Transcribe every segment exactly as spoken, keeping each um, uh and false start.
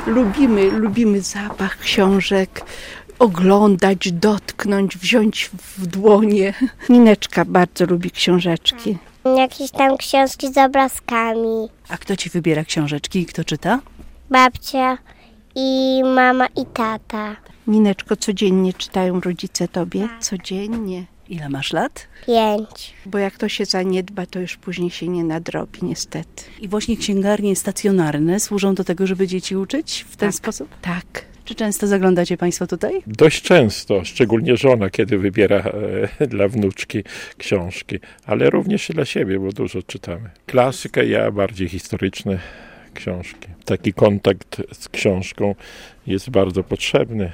Lubimy, lubimy zapach książek, oglądać, dotknąć, wziąć w dłonie. Nineczka bardzo lubi książeczki. Jakieś tam książki z obrazkami. A kto ci wybiera książeczki i kto czyta? Babcia i mama i tata. Nineczko, codziennie czytają rodzice tobie? Codziennie. Ile masz lat? Pięć. Bo jak to się zaniedba, to już później się nie nadrobi, niestety. I właśnie księgarnie stacjonarne służą do tego, żeby dzieci uczyć w ten Tak. sposób? Tak. Czy często zaglądacie Państwo tutaj? Dość często, szczególnie żona, kiedy wybiera e, dla wnuczki książki, ale również i dla siebie, bo dużo czytamy. Klasykę, ja bardziej historyczne książki. Taki kontakt z książką jest bardzo potrzebny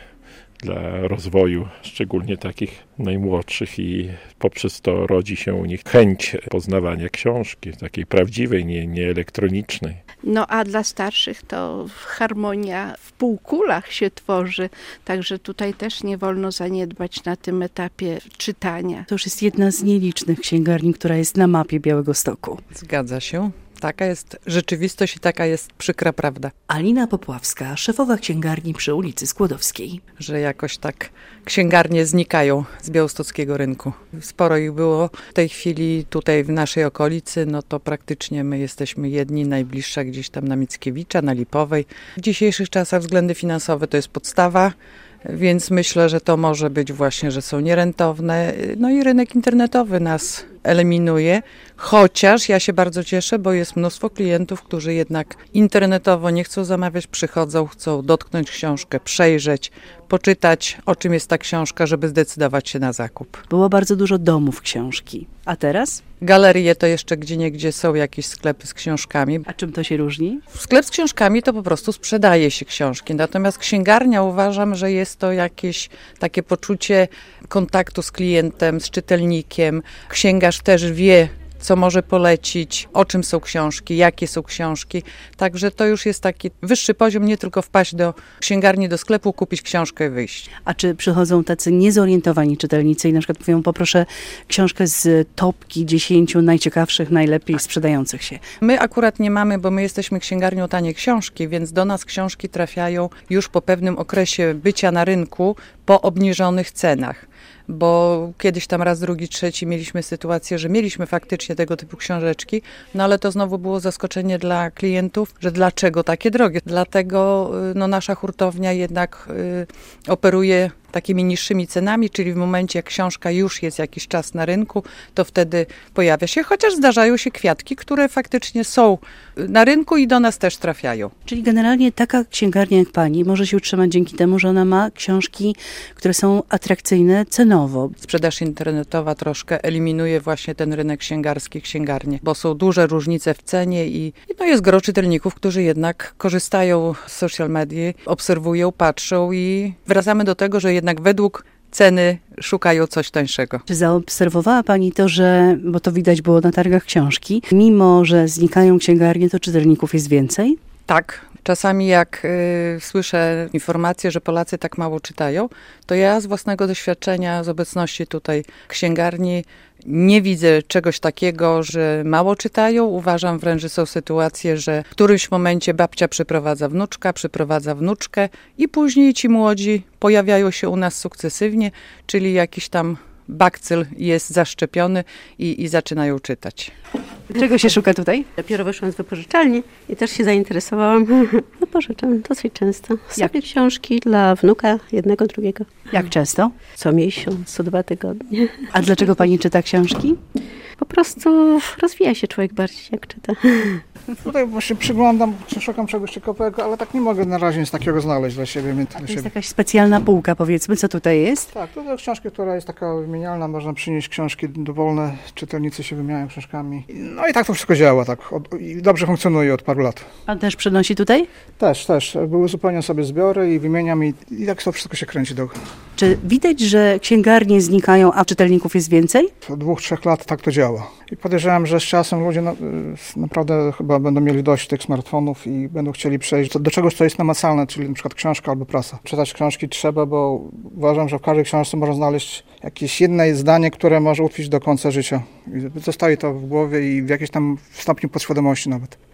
dla rozwoju, szczególnie takich najmłodszych, i poprzez to rodzi się u nich chęć poznawania książki, takiej prawdziwej, nie, nie elektronicznej. No a dla starszych to harmonia w półkulach się tworzy, także tutaj też nie wolno zaniedbać na tym etapie czytania. To już jest jedna z nielicznych księgarni, która jest na mapie Białegostoku. Zgadza się. Taka jest rzeczywistość i taka jest przykra prawda, Alina Popławska, szefowa księgarni przy ulicy Skłodowskiej. że jakoś tak księgarnie znikają z białostockiego rynku. Sporo ich było. W tej chwili tutaj w naszej okolicy, no to praktycznie my jesteśmy jedni, najbliższa gdzieś tam na Mickiewicza, na Lipowej. W dzisiejszych czasach względy finansowe to jest podstawa, więc myślę, że to może być właśnie, że są nierentowne. No i rynek internetowy nas eliminuje, chociaż ja się bardzo cieszę, bo jest mnóstwo klientów, którzy jednak internetowo nie chcą zamawiać, przychodzą, chcą dotknąć książkę, przejrzeć, poczytać, o czym jest ta książka, żeby zdecydować się na zakup. Było bardzo dużo domów książki. A teraz? Galerie to jeszcze gdzieniegdzie są jakieś sklepy z książkami. A czym to się różni? Sklep z książkami to po prostu sprzedaje się książki, natomiast księgarnia, uważam, że jest to jakieś takie poczucie kontaktu z klientem, z czytelnikiem. Księgarz też wie, co może polecić, o czym są książki, jakie są książki. Także to już jest taki wyższy poziom, nie tylko wpaść do księgarni, do sklepu, kupić książkę i wyjść. A czy przychodzą tacy niezorientowani czytelnicy i na przykład mówią, poproszę książkę z topki dziesięciu najciekawszych, najlepiej sprzedających się? My akurat nie mamy, bo my jesteśmy księgarnią Tanie Książki, więc do nas książki trafiają już po pewnym okresie bycia na rynku, po obniżonych cenach. Bo kiedyś tam raz, drugi, trzeci mieliśmy sytuację, że mieliśmy faktycznie tego typu książeczki, no ale to znowu było zaskoczenie dla klientów, że dlaczego takie drogie. Dlatego no, nasza hurtownia jednak y, operuje takimi niższymi cenami, czyli w momencie, jak książka już jest jakiś czas na rynku, to wtedy pojawia się, chociaż zdarzają się kwiatki, które faktycznie są na rynku i do nas też trafiają. Czyli generalnie taka księgarnia jak pani może się utrzymać dzięki temu, że ona ma książki, które są atrakcyjne cenowo. Sprzedaż internetowa troszkę eliminuje właśnie ten rynek księgarski, księgarnie, bo są duże różnice w cenie i no jest gro czytelników, którzy jednak korzystają z social media, obserwują, patrzą i wracamy do tego, że jednak według ceny szukają coś tańszego. Czy zaobserwowała pani to, że, bo to widać było na targach książki, mimo że znikają księgarnie, to czytelników jest więcej? Tak. Czasami jak y, słyszę informacje, że Polacy tak mało czytają, to ja z własnego doświadczenia, z obecności tutaj księgarni nie widzę czegoś takiego, że mało czytają. Uważam wręcz, że są sytuacje, że w którymś momencie babcia przyprowadza wnuczka, przyprowadza wnuczkę i później ci młodzi pojawiają się u nas sukcesywnie, czyli jakiś tam bakcyl jest zaszczepiony i, i zaczynają czytać. Czego się szuka tutaj? Dopiero wyszłam z wypożyczalni i też się zainteresowałam. Wypożyczam dosyć często sobie książki dla wnuka, jednego, drugiego. Jak często? Co miesiąc, co dwa tygodnie. A dlaczego pani czyta książki? Po prostu rozwija się człowiek bardziej, jak czyta. Tutaj właśnie przyglądam, czy szukam czegoś ciekawego, ale tak nie mogę na razie nic takiego znaleźć dla siebie. Dla To jest siebie. jakaś specjalna półka, powiedzmy, co tutaj jest? Tak, to jest książka, która jest taka wymienialna, można przynieść książki dowolne, czytelnicy się wymieniają książkami. No i tak to wszystko działa, tak, od, i dobrze funkcjonuje od paru lat. Pan też przynosi tutaj? Też, też, uzupełniam sobie zbiory i wymieniam i, i tak to wszystko się kręci do. Czy widać, że księgarnie znikają, a czytelników jest więcej? Od dwóch, trzech lat tak to działa. I podejrzewam, że z czasem ludzie na, naprawdę chyba będą mieli dość tych smartfonów i będą chcieli przejść do, do czegoś, co jest namacalne, czyli na przykład książka albo prasa. Czytać książki trzeba, bo uważam, że w każdej książce można znaleźć jakieś jedno zdanie, które może utkwić do końca życia. I zostaje to w głowie i w jakimś tam stopniu podświadomości nawet.